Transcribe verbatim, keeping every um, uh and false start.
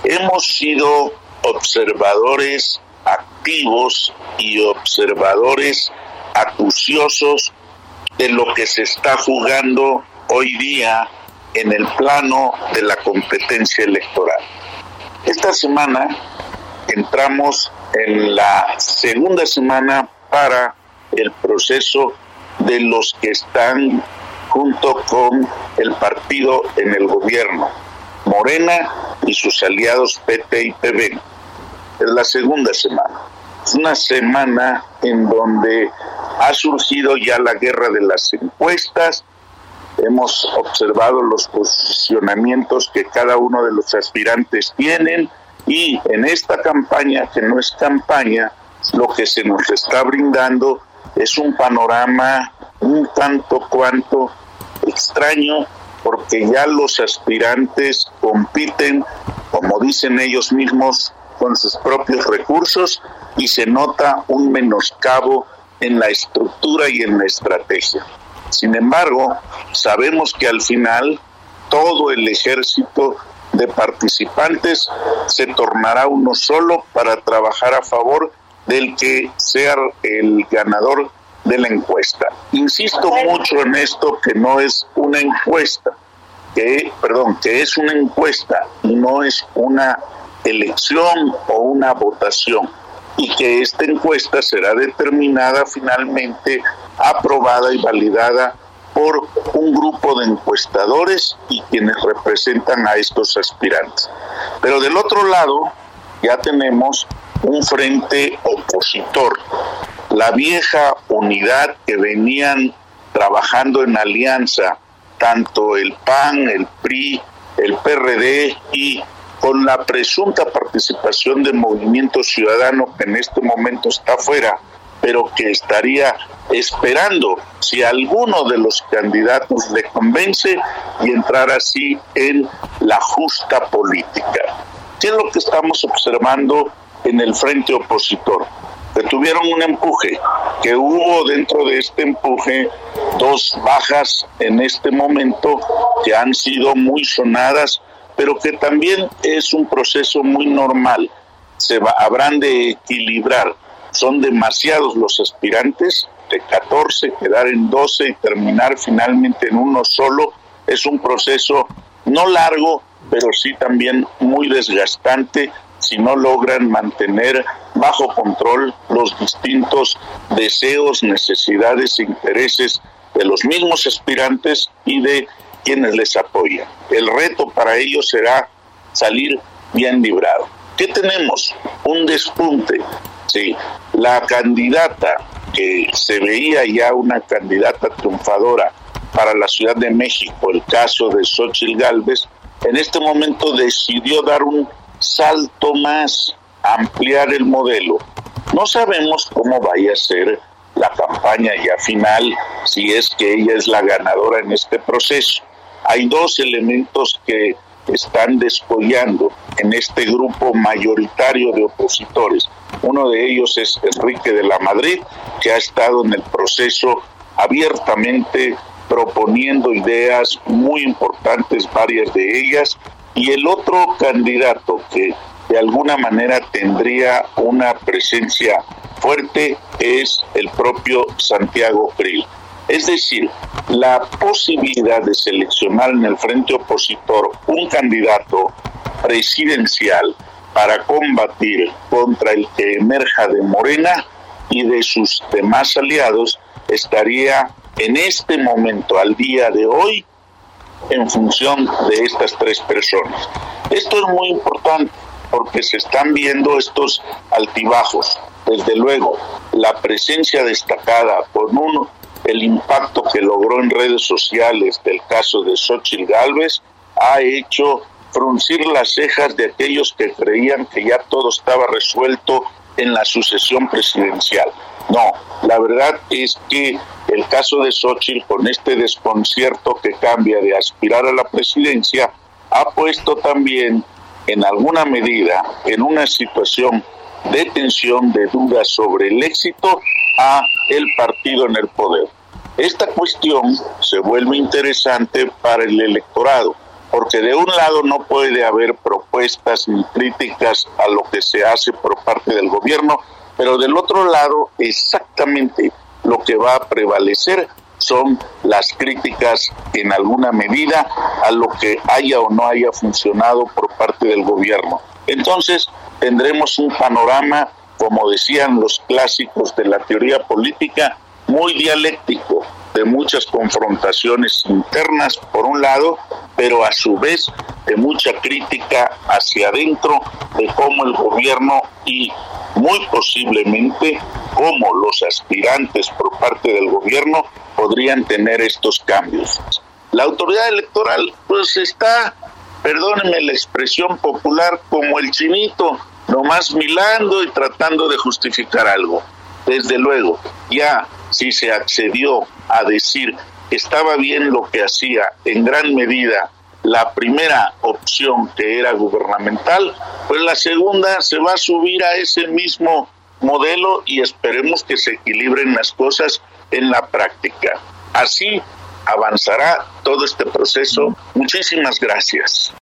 hemos sido observadores activos y observadores acuciosos de lo que se está jugando hoy día en el plano de la competencia electoral. Esta semana entramos en la segunda semana para el proceso de los que están junto con el partido en el gobierno, Morena y sus aliados P T y P B. Es la segunda semana. Es una semana en donde ha surgido ya la guerra de las encuestas. Hemos observado los posicionamientos que cada uno de los aspirantes tienen y en esta campaña, que no es campaña, lo que se nos está brindando es un panorama un tanto cuanto extraño, porque ya los aspirantes compiten, como dicen ellos mismos, con sus propios recursos y se nota un menoscabo en la estructura y en la estrategia. Sin embargo, sabemos que al final todo el ejército de participantes se tornará uno solo para trabajar a favor del que sea el ganador de la encuesta. Insisto mucho en esto, que no es una encuesta, que, perdón, que es una encuesta y no es una elección o una votación, y que esta encuesta será determinada finalmente, aprobada y validada por un grupo de encuestadores y quienes representan a estos aspirantes. Pero del otro lado ya tenemos un frente opositor, la vieja unidad que venían trabajando en alianza, tanto el P A N, el P R I, el P R D y con la presunta participación del Movimiento Ciudadano, que en este momento está fuera, pero que estaría esperando si alguno de los candidatos le convence y entrar así en la justa política. ¿Qué es lo que estamos observando en el frente opositor? Que tuvieron un empuje, que hubo dentro de este empuje dos bajas en este momento que han sido muy sonadas, pero que también es un proceso muy normal. Se va, habrán de equilibrar. Son demasiados los aspirantes, de catorce, quedar en doce y terminar finalmente en uno solo. Es un proceso no largo, pero sí también muy desgastante si no logran mantener bajo control los distintos deseos, necesidades e intereses de los mismos aspirantes y de quienes les apoyan. El reto para ellos será salir bien librado. ¿Qué tenemos? Un despunte. Sí, la candidata que se veía ya una candidata triunfadora para la Ciudad de México, el caso de Xóchitl Gálvez, en este momento decidió dar un salto más, ampliar el modelo. No sabemos cómo vaya a ser la campaña ya final, si es que ella es la ganadora en este proceso. Hay dos elementos que están descollando en este grupo mayoritario de opositores. Uno de ellos es Enrique de la Madrid, que ha estado en el proceso abiertamente proponiendo ideas muy importantes, varias de ellas, y el otro candidato que de alguna manera tendría una presencia fuerte es el propio Santiago Krill. Es decir, la posibilidad de seleccionar en el frente opositor un candidato presidencial para combatir contra el que emerja de Morena y de sus demás aliados estaría en este momento, al día de hoy, en función de estas tres personas. Esto es muy importante porque se están viendo estos altibajos. Desde luego, la presencia destacada con uno, el impacto que logró en redes sociales del caso de Xóchitl Gálvez ha hecho fruncir las cejas de aquellos que creían que ya todo estaba resuelto en la sucesión presidencial. No, la verdad es que el caso de Xóchitl, con este desconcierto que cambia de aspirar a la presidencia, ha puesto también, en alguna medida, en una situación de tensión, de dudas sobre el éxito a el partido en el poder. Esta cuestión se vuelve interesante para el electorado, porque de un lado no puede haber propuestas ni críticas a lo que se hace por parte del gobierno, pero del otro lado exactamente lo que va a prevalecer son las críticas en alguna medida a lo que haya o no haya funcionado por parte del gobierno. Entonces tendremos un panorama, como decían los clásicos de la teoría política, muy dialéctico, de muchas confrontaciones internas por un lado, pero a su vez de mucha crítica hacia adentro de cómo el gobierno y muy posiblemente cómo los aspirantes por parte del gobierno podrían tener estos cambios. La autoridad electoral pues está, perdónenme la expresión popular, como el chinito, nomás milando y tratando de justificar algo. Desde luego, ya si se accedió a decir que estaba bien lo que hacía en gran medida la primera opción, que era gubernamental, pues la segunda se va a subir a ese mismo modelo y esperemos que se equilibren las cosas en la práctica. Así avanzará todo este proceso. Muchísimas gracias.